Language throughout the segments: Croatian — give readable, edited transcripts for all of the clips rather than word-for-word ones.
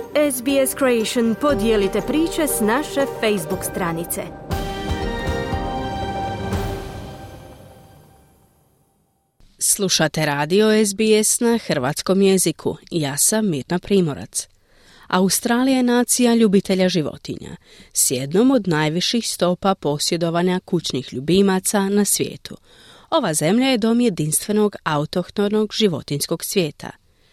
SBS Creation podijelite priče s naše Facebook stranice. Slušate radio SBS na hrvatskom jeziku. Ja sam Mirna Primorac. Australija je nacija ljubitelja životinja s jednom od najviših stopa posjedovanja kućnih ljubimaca na svijetu. Ova zemlja je dom jedinstvenog autohtonog životinjskog svijeta.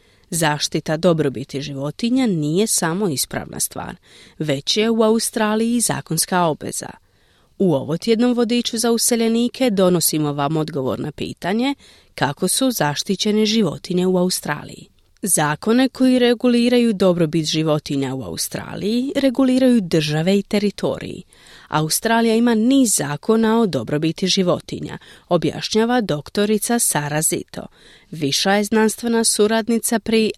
Zaštita dobrobiti životinja nije samo ispravna stvar, već je u Australiji zakonska obveza. U ovotjednom vodiču za useljenike donosimo vam odgovor na pitanje kako su zaštićene životinje u Australiji. Zakone koji reguliraju dobrobit životinja u Australiji reguliraju države i teritoriji. Australija ima niz zakona o dobrobiti životinja, objašnjava doktorica Sara Zito. Viša je znanstvena suradnica pri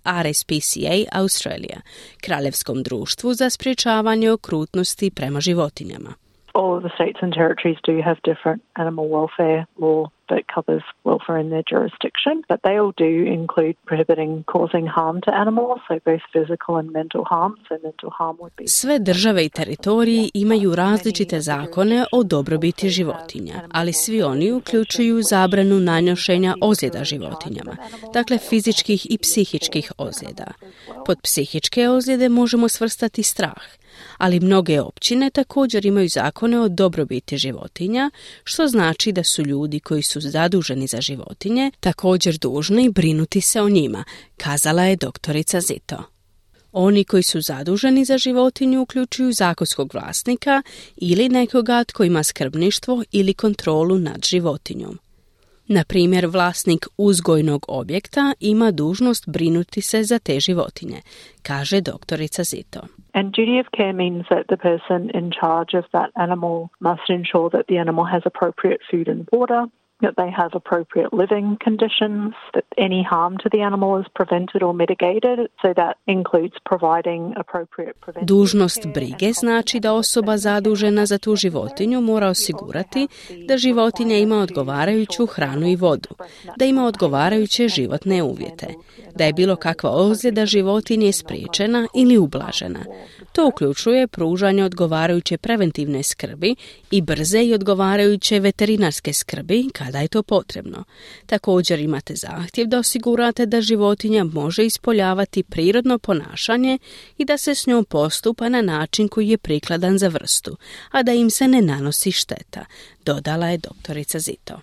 RSPCA Australia, Kraljevskom društvu za sprječavanje okrutnosti prema životinjama. All of the states and territories do have different animal welfare law that covers welfare in their jurisdiction, but they all do include prohibiting causing harm to animals, so both physical and mental harm. So mental harm would be... Sve države i teritoriji imaju različite zakone o dobrobiti životinja, ali svi oni uključuju zabranu nanošenja ozljeda životinjama, dakle fizičkih i psihičkih ozljeda. Pod psihičke ozljede možemo svrstati strah, ali mnoge općine također imaju zakone o dobrobiti životinja, što znači da su ljudi koji su zaduženi za životinje također dužni brinuti se o njima, kazala je doktorica Zito. Oni koji su zaduženi za životinju uključuju zakonskog vlasnika ili nekoga tko ima skrbništvo ili kontrolu nad životinjom. Na primjer, vlasnik uzgojnog objekta ima dužnost brinuti se za te životinje, kaže doktorica Zito. And duty of care means that the person in charge of that animal must ensure that the animal has appropriate food and water, that they have appropriate living conditions, that any harm to the animal is prevented or mitigated, so that includes providing appropriate preventive care. Dužnost brige znači da osoba zadužena za tu životinju mora osigurati da životinja ima odgovarajuću hranu i vodu, da ima odgovarajuće životne uvjete, da je bilo kakva ozljeda životinje spriječena ili ublažena. To uključuje pružanje odgovarajuće preventivne skrbi i brze i odgovarajuće veterinarske skrbi kada je to potrebno. Također imate zahtjev da osigurate da životinja može ispoljavati prirodno ponašanje i da se s njom postupa na način koji je prikladan za vrstu, a da im se ne nanosi šteta, dodala je doktorica Zito.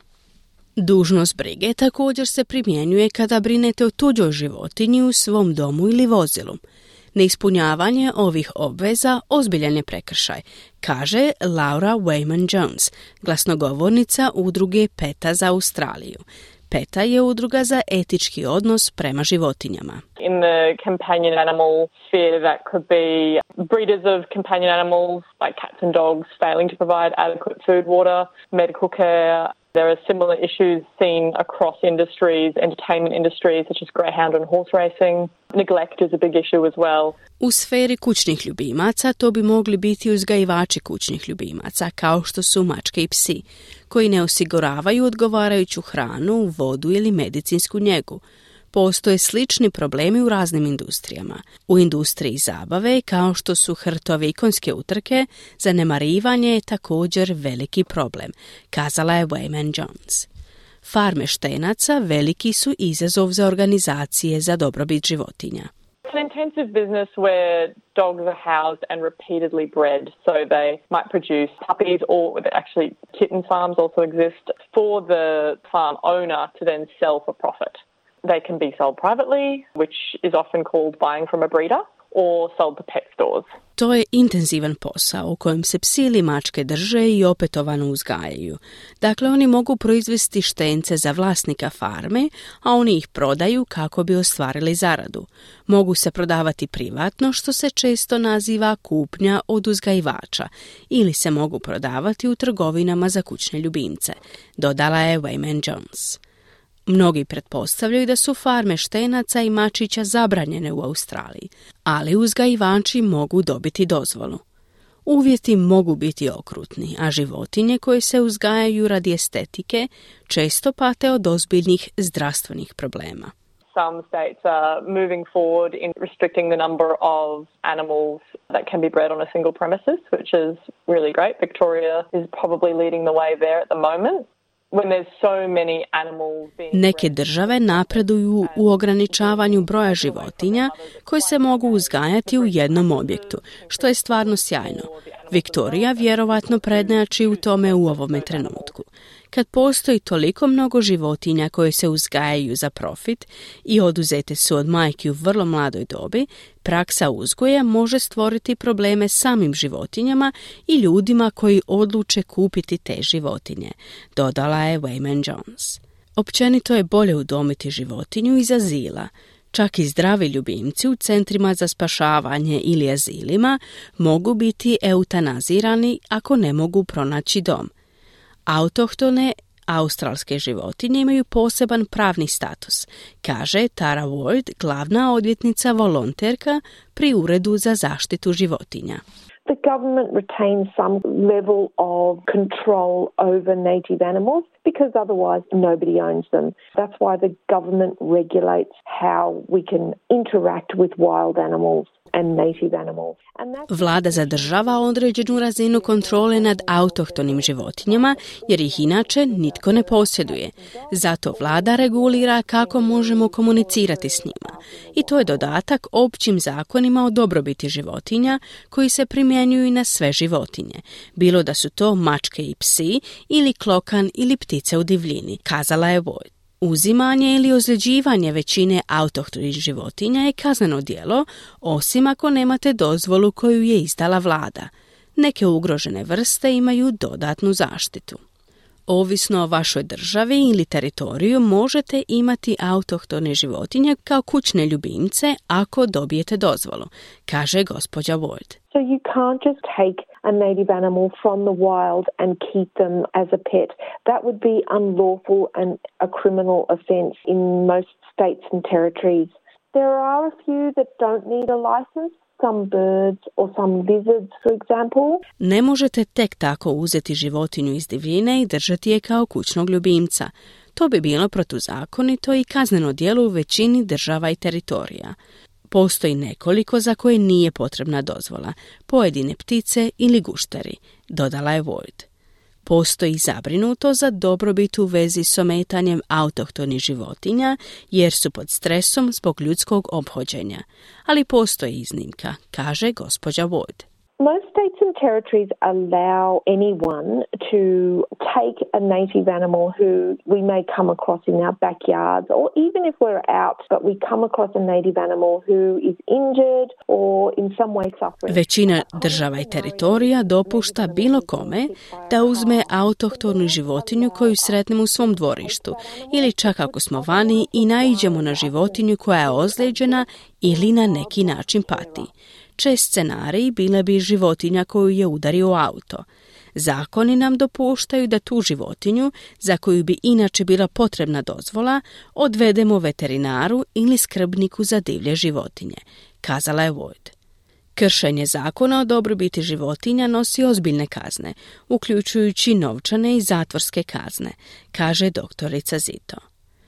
Dužnost brige također se primjenjuje kada brinete o tuđoj životinji u svom domu ili vozilu. Neispunjavanje ovih obveza ozbiljan je prekršaj, kaže Laura Wayman-Jones, glasnogovornica udruge PETA za Australiju. PETA je udruga za etički odnos prema životinjama. In the companion animal sphere, that could be breeders of companion animals like cats and dogs failing to provide adequate food, water, medical care. There are similar issues seen across industries, entertainment industries such as greyhound and horse racing. Neglect is a big issue as well. U sferi kućnih ljubimaca to bi mogli biti uzgajivači kućnih ljubimaca, kao što su mačke i psi, koji ne osiguravaju odgovarajuću hranu, vodu ili medicinsku njegu. Postoje slični problemi u raznim industrijama. U industriji zabave, kao što su hrtovi i konjske utrke, zanemarivanje je također veliki problem, kazala je Wayman-Jones. Farme štenaca veliki su izazov za organizacije za dobrobit životinja. It's an intensive business where dogs are housed and repeatedly bred, so they might produce puppies, or actually kitten farms also exist for the farm owner to then sell for profit. They can be sold privately, which is often called buying from a breeder, or sold to pet stores. To je intenzivan posao u kojem se psi ili mačke drže i opetovano uzgajaju. Dakle, oni mogu proizvesti štence za vlasnika farme, a oni ih prodaju kako bi ostvarili zaradu. Mogu se prodavati privatno, što se često naziva kupnja od uzgajivača, ili se mogu prodavati u trgovinama za kućne ljubimce, dodala je Wayman-Jones. Mnogi pretpostavljaju da su farme štenaca i mačića zabranjene u Australiji, ali uzgajivači mogu dobiti dozvolu. Uvjeti mogu biti okrutni, a životinje koje se uzgajaju radi estetike često pate od ozbiljnih zdravstvenih problema. some states are moving forward in restricting the number of animals that can be bred on a single premises, which is really great. Victoria is probably leading the way there at the moment. Neke države napreduju u ograničavanju broja životinja koji se mogu uzgajati u jednom objektu, što je stvarno sjajno. Viktorija vjerovatno prednjači u tome u ovome trenutku. Kad postoji toliko mnogo životinja koje se uzgajaju za profit i oduzete su od majki u vrlo mladoj dobi, praksa uzgoja može stvoriti probleme samim životinjama i ljudima koji odluče kupiti te životinje, dodala je Wayman Jones. Općenito je bolje udomiti životinju iz azila. Čak i zdravi ljubimci u centrima za spašavanje ili azilima mogu biti eutanazirani ako ne mogu pronaći dom. Autohtone australske životinje imaju poseban pravni status, kaže Tara Ward, glavna odvjetnica volonterka pri Uredu za zaštitu životinja. The government retains some level of control over native animals because otherwise nobody owns them. That's why the government regulates how we can interact with wild animals and native animals. Vlada zadržava određenu razinu kontrole nad autohtonim životinjama jer ih inače nitko ne posjeduje. Zato vlada regulira kako možemo komunicirati s njima. I to je dodatak općim zakonima o dobrobiti životinja koji se primjenjuju i na sve životinje. Bilo da su to mačke i psi ili klokan ili ptice u divljini, kazala je Boyd. Uzimanje ili ozljeđivanje većine autohtonih životinja je kazneno djelo, osim ako nemate dozvolu koju je izdala vlada. Neke ugrožene vrste imaju dodatnu zaštitu. Ovisno o vašoj državi ili teritoriju možete imati autohtone životinje kao kućne ljubimce ako dobijete dozvolu, kaže gospođa Ward. So you can't just take a native animal from the wild and keep them as a pet. That would be unlawful and a criminal offence in most states and territories. There are a few that don't need a license. Some birds or some lizards, for example. Ne možete tek tako uzeti životinju iz divljine i držati je kao kućnog ljubimca. To bi bilo protuzakonito i kazneno djelo u većini država i teritorija. Postoji nekoliko za koje nije potrebna dozvola, pojedine ptice ili gušteri, dodala je Ward. Postoji zabrinuto za dobrobit u vezi s ometanjem autohtonih životinja jer su pod stresom zbog ljudskog ophođenja. Ali postoji iznimka, kaže gospođa Ward. Most states and territories allow anyone to take a native animal who we may come across in our backyards, or even if we're out, but we come across a native animal who is injured or in some way suffering. Većina država i teritorija dopušta bilo kome da uzme autohtonu životinju koju sretnemo u svom dvorištu, ili čak ako smo vani i naiđemo na životinju koja je ozlijeđena ili na neki način pati. Čest scenarij bila bi životinja koju je udario auto. Zakoni nam dopuštaju da tu životinju, za koju bi inače bila potrebna dozvola, odvedemo veterinaru ili skrbniku za divlje životinje, kazala je Ward. Kršenje zakona o dobrobiti životinja nosi ozbiljne kazne, uključujući novčane i zatvorske kazne, kaže doktorica Zito.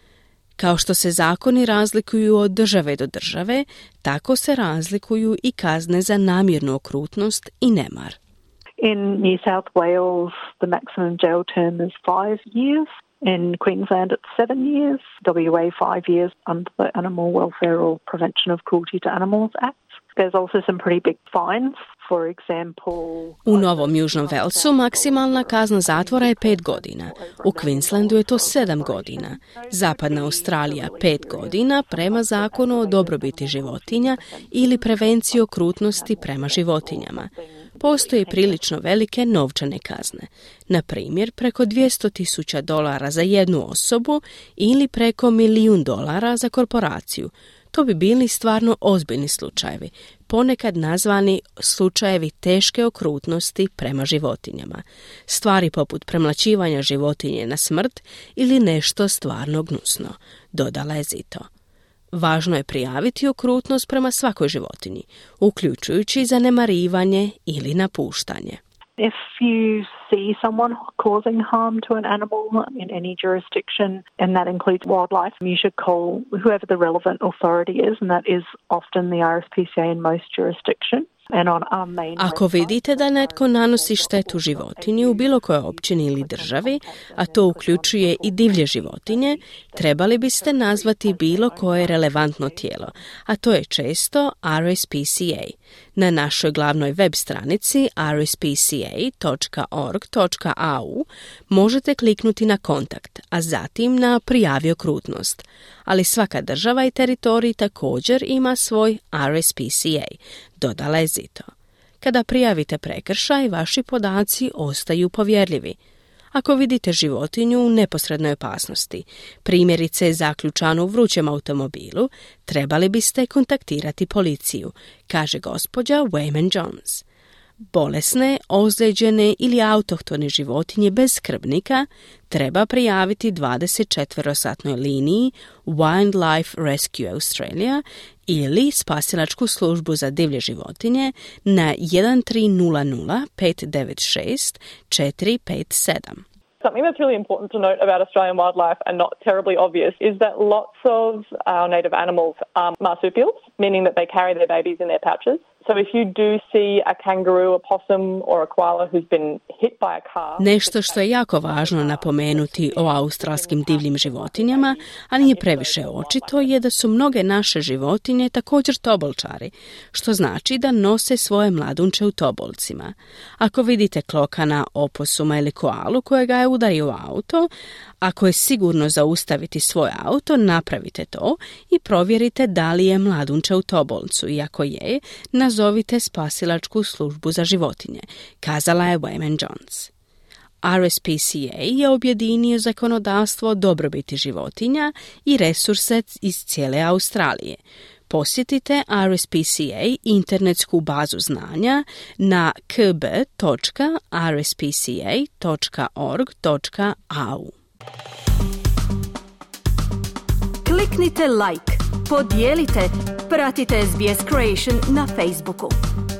Kao što se zakoni razlikuju od države do države, tako se razlikuju i kazne za namjernu okrutnost i nemar. In New South Wales, the maximum jail term is 5 years. In Queensland, it's 7 years. WA, 5 years under the Animal Welfare or Prevention of Cruelty to Animals Act. There's also some pretty big fines. For example, u Novom Južnom Velsu maksimalna kazna zatvora je 5 godina. U Queenslandu je to 7 godina. Zapadna Australija 5 godina prema zakonu o dobrobiti životinja ili prevenciji okrutnosti prema životinjama. Postoje prilično velike novčane kazne. Na primjer, preko $200,000 za jednu osobu ili preko $1 milijun za korporaciju. To bi bili stvarno ozbiljni slučajevi, ponekad nazvani slučajevi teške okrutnosti prema životinjama. Stvari poput premlaćivanja životinje na smrt ili nešto stvarno gnusno, dodala je Zito. Važno je prijaviti okrutnost prema svakoj životinji, uključujući zanemarivanje ili napuštanje. If you see someone causing harm to an animal in any jurisdiction, and that includes wildlife, you should call whoever the relevant authority is, and that is often the RSPCA in most jurisdictions. Ako vidite da netko nanosi štetu životinji u bilo kojoj općini ili državi, a to uključuje i divlje životinje, trebali biste nazvati bilo koje relevantno tijelo, a to je često RSPCA. Na našoj glavnoj web stranici rspca.org.au možete kliknuti na kontakt, a zatim na prijavi okrutnost. Ali svaka država i teritorij također ima svoj RSPCA, dodala je Zito. Kada prijavite prekršaj, vaši podaci ostaju povjerljivi. Ako vidite životinju u neposrednoj opasnosti, primjerice zaključanu u vrućem automobilu, trebali biste kontaktirati policiju, kaže gospođa Wayman Jones. Bolesne, ozlijeđene ili autohtone životinje bez skrbnika treba prijaviti 24-satnoj liniji Wildlife Rescue Australia ili spasilačku službu za divlje životinje na 1300 596 457. Something that's really important to note about Australian wildlife and not terribly obvious is that lots of our native animals are marsupials, meaning that they carry their babies in their pouches. So if you do see a kangaroo, a possum or a koala who's been hit by a car... Nešto što je jako važno napomenuti o australskim divljim životinjama, a nije previše očito, je da su mnoge naše životinje također tobolčari, što znači da nose svoje mladunče u tobolcima. Ako vidite klokana, oposuma ili koalu kojega je udario auto, ako je sigurno zaustaviti svoj auto, napravite to i provjerite da li je mladunče u tobolcu i ako je, nazovite spasilačku službu za životinje, kazala je Wayman Jones. RSPCA je objedinio zakonodavstvo o dobrobiti životinja i resurse iz cijele Australije. Posjetite RSPCA internetsku bazu znanja na kb.rspca.org.au. Kliknite like, podijelite, pratite SBS Creation na Facebooku.